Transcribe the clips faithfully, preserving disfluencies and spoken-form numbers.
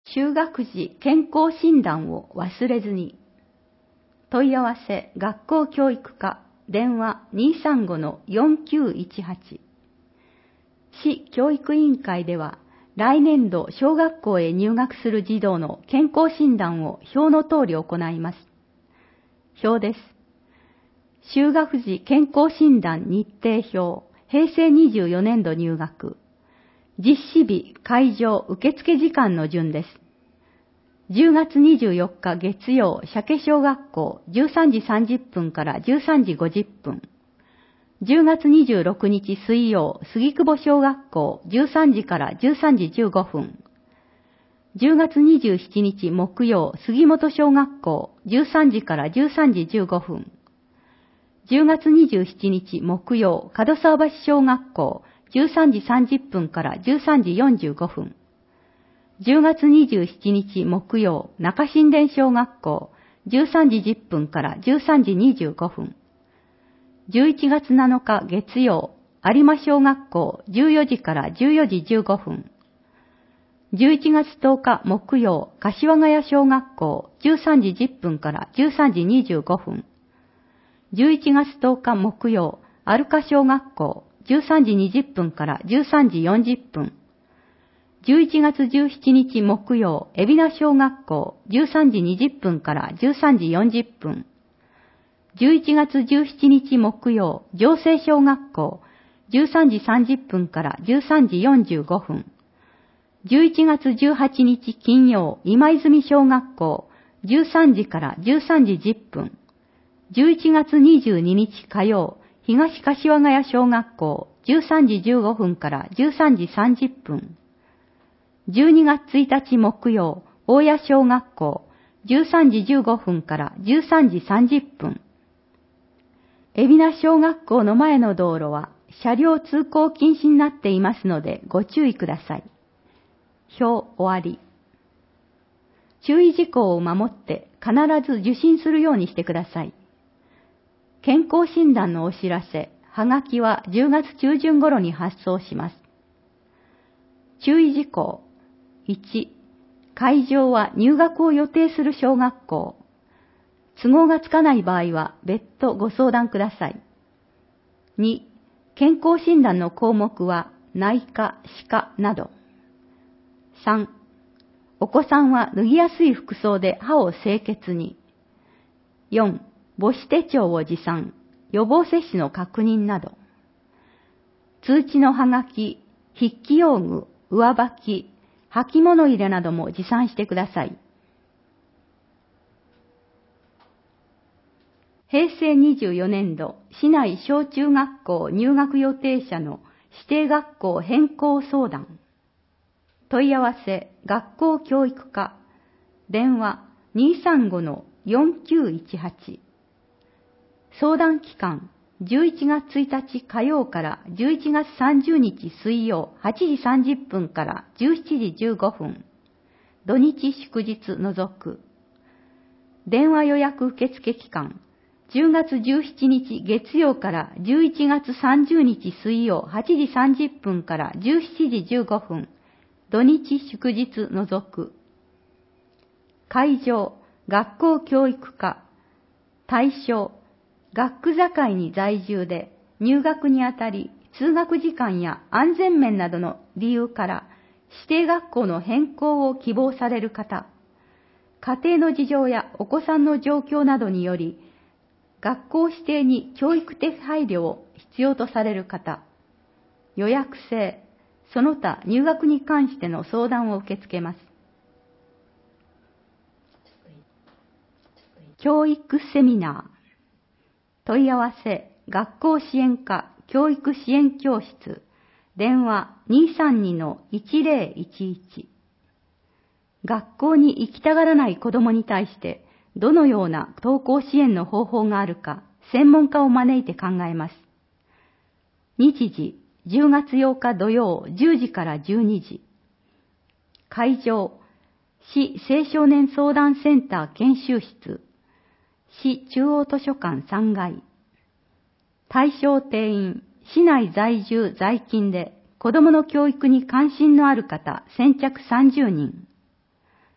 就学時健康診断を忘れずに。問い合わせ学校教育課電話 にーさんごのよんきゅういちはち。市教育委員会では来年度小学校へ入学する児童の健康診断を表の通り行います。表です。就学時健康診断日程表、へいせいにじゅうよねんど入学。実施日、会場、受付時間の順です。じゅうがつにじゅうよっか月曜、鮭小学校じゅうさんじさんじゅっぷんからじゅうさんじごじゅっぷん。じゅうがつにじゅうろくにち水曜、杉久保小学校じゅうさんじからじゅうさんじじゅうごふん。じゅうがつにじゅうしちにち木曜、杉本小学校じゅうさんじからじゅうさんじじゅうごふん。じゅうがつにじゅうしちにち木曜、門沢橋小学校じゅうさんじさんじゅっぷんからじゅうさんじよんじゅうごふん。じゅうがつにじゅうしちにち木曜、中新田小学校じゅうさんじじゅっぷんからじゅうさんじにじゅうごふん。じゅういちがつなのか月曜、有馬小学校じゅうよじからじゅうよじじゅうごふん。じゅういちがつとおか木曜、柏ヶ谷小学校じゅうさんじじゅっぷんからじゅうさんじにじゅうごふん。じゅういちがつとおか木曜、アルカ小学校じゅうさんじにじゅっぷんからじゅうさんじよんじゅっぷん。じゅういちがつじゅうしちにち木曜、海老名小学校じゅうさんじにじゅっぷんからじゅうさんじよんじゅっぷん。じゅういちがつじゅうしちにち木曜、城西小学校じゅうさんじさんじゅっぷんからじゅうさんじよんじゅうごふん。じゅういちがつじゅうはちにち金曜、今泉小学校じゅうさんじからじゅうさんじじゅっぷん。じゅういちがつにじゅうににち火曜、東柏ヶ谷小学校じゅうさんじじゅうごふんからじゅうさんじさんじゅっぷん。じゅうにがつついたち木曜、大谷小学校じゅうさんじじゅうごふんからじゅうさんじさんじゅっぷん。海老名小学校の前の道路は車両通行禁止になっていますのでご注意ください。表終わり。注意事項を守って必ず受診するようにしてください。健康診断のお知らせ、はがきはじゅうがつちゅうじゅん頃に発送します。注意事項。いち、会場は入学を予定する小学校。都合がつかない場合は別途ご相談ください。に、健康診断の項目は内科、歯科など。さん、お子さんは脱ぎやすい服装で歯を清潔に。よん、母子手帳を持参、予防接種の確認など。通知のはがき、筆記用具、上履き、履物入れなども持参してください。へいせいにじゅうよねんど、市内小中学校入学予定者の指定学校変更相談。問い合わせ、学校教育課、電話 にーさんごのよんきゅういちはち。相談期間、じゅういちがつついたち火曜からじゅういちがつさんじゅうにち水曜はちじさんじゅっぷんからじゅうしちじじゅうごふん。土日祝日除く。電話予約受付期間、じゅうがつじゅうしちにち月曜からじゅういちがつさんじゅうにち水曜はちじさんじゅっぷんからじゅうしちじじゅうごふん。土日祝日除く。会場、学校教育課。対象、学区境に在住で入学にあたり通学時間や安全面などの理由から指定学校の変更を希望される方、家庭の事情やお子さんの状況などにより学校指定に教育的配慮を必要とされる方、予約制、その他入学に関しての相談を受け付けます。教育セミナー。問い合わせ、学校支援課教育支援教室、電話 にーさんにのいちぜろいちいち。学校に行きたがらない子どもに対してどのような登校支援の方法があるか、専門家を招いて考えます。日時、じゅうがつようか土曜じゅうじからじゅうにじ。会場、市青少年相談センター研修室、市中央図書館さんがい。対象定員、市内在住在勤で子どもの教育に関心のある方先着さんじゅうにん。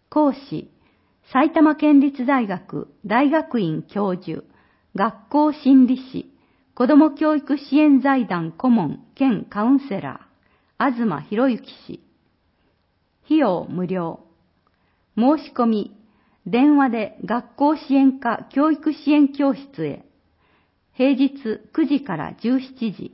講師、埼玉県立大学大学院教授、学校心理士、子ども教育支援財団顧問兼カウンセラー、東博之氏。費用無料。申し込み、電話で学校支援課教育支援教室へ。平日くじからじゅうしちじ。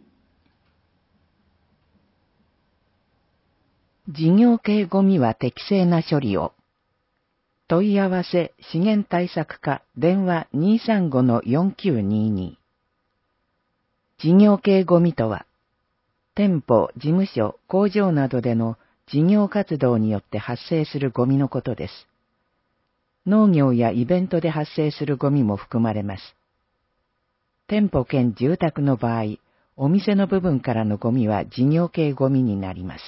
事業系ゴミは適正な処理を。問い合わせ資源対策課電話 にーさんごのよんきゅうにーにー。事業系ゴミとは、店舗、事務所、工場などでの事業活動によって発生するゴミのことです。農業やイベントで発生するゴミも含まれます。店舗兼住宅の場合、お店の部分からのゴミは事業系ゴミになります。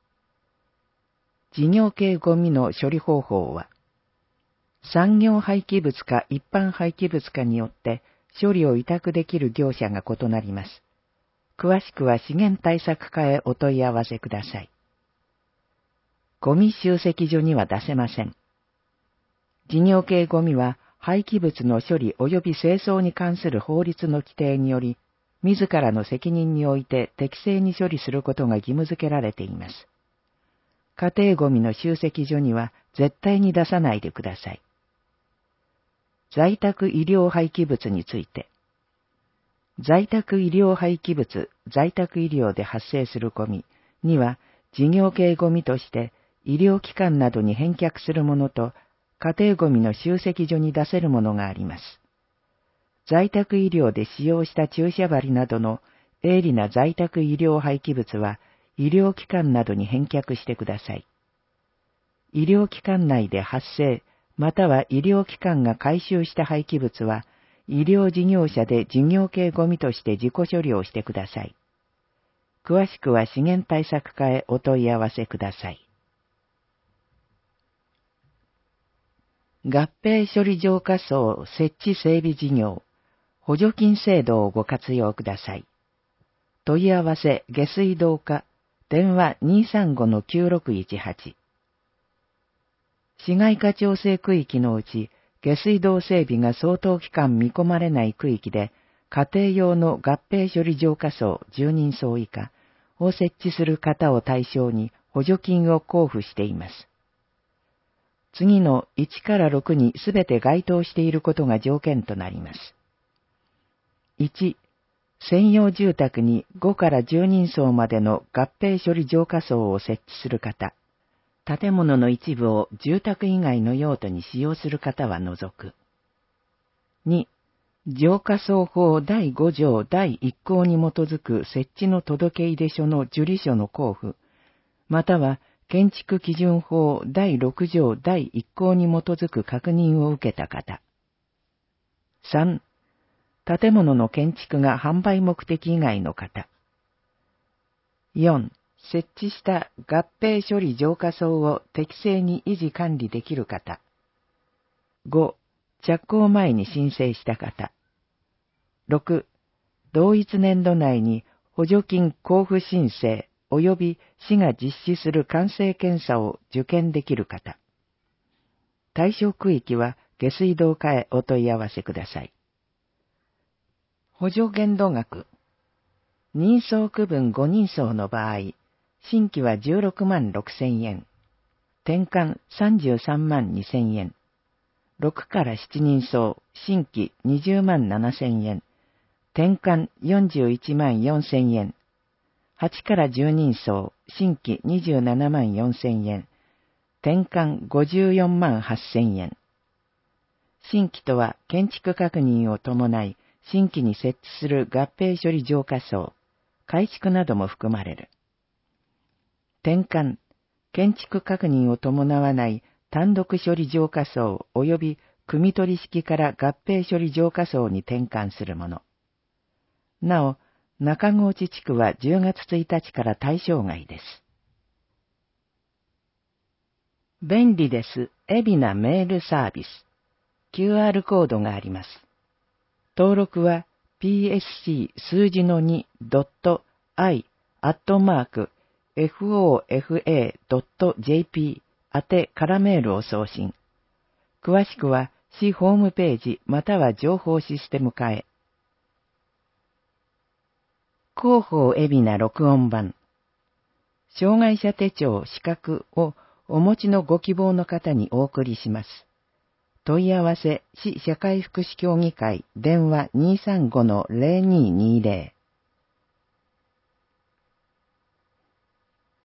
事業系ゴミの処理方法は、産業廃棄物か一般廃棄物かによって処理を委託できる業者が異なります。詳しくは資源対策課へお問い合わせください。ゴミ集積所には出せません。事業系ゴミは廃棄物の処理及び清掃に関する法律の規定により、自らの責任において適正に処理することが義務付けられています。家庭ゴミの集積所には絶対に出さないでください。在宅医療廃棄物について。在宅医療廃棄物、在宅医療で発生するゴミには、事業系ゴミとして医療機関などに返却するものと、家庭ゴミの集積所に出せるものがあります。在宅医療で使用した注射針などの鋭利な在宅医療廃棄物は、医療機関などに返却してください。医療機関内で発生、または医療機関が回収した廃棄物は、医療事業者で事業系ゴミとして自己処理をしてください。詳しくは資源対策課へお問い合わせください。合併処理浄化槽設置整備事業、補助金制度をご活用ください。問い合わせ下水道課、電話 にーさんごのきゅうろくいちはち。市街化調整区域のうち、下水道整備が相当期間見込まれない区域で、家庭用の合併処理浄化槽じゅうにんそう以下を設置する方を対象に補助金を交付しています。次のいちからろくにすべて該当していることが条件となります。いち、専用住宅にごからじゅうにんそうまでの合併処理浄化槽を設置する方、建物の一部を住宅以外の用途に使用する方は除く。に、浄化槽法だいご条だいいっ項に基づく設置の届出書の受理書の交付、または建築基準法だいろく条だいいっ項に基づく確認を受けた方。さん、建物の建築が販売目的以外の方。よん、設置した合併処理浄化槽を適正に維持管理できる方。ご、着工前に申請した方。ろく、同一年度内に補助金交付申請及び市が実施する完成検査を受検できる方。対象区域は下水道課へお問い合わせください。補助限度額。人相区分ご人相の場合、新規はじゅうろくまんろくせんえん、転換さんじゅうさんまんにせんえん、ろくからしちにん相、新規にじゅうまんななせんえん、転換よんじゅういちまんよんせんえん、はちからじゅうにん相、新規にじゅうななまんよんせんえん、転換ごじゅうよんまんはっせんえん。新規とは建築確認を伴い、新規に設置する合併処理浄化槽、改築なども含まれる。転換、建築確認を伴わない単独処理浄化槽及び汲み取り式から合併処理浄化槽に転換するもの。なお、中河内地区はじゅうがつついたちから対象外です。便利です。海老名メールサービス。キューアール コードがあります。登録は ピーエスシー 数字の に ドット アイ アットマーク フォーエフエー ドット ジェーピー宛て空メールを送信。詳しくは市ホームページまたは情報システム課へ。広報海老名録音版。障害者手帳資格をお持ちのご希望の方にお送りします。問い合わせ市社会福祉協議会電話 にーさんごのゼロにーにーゼロ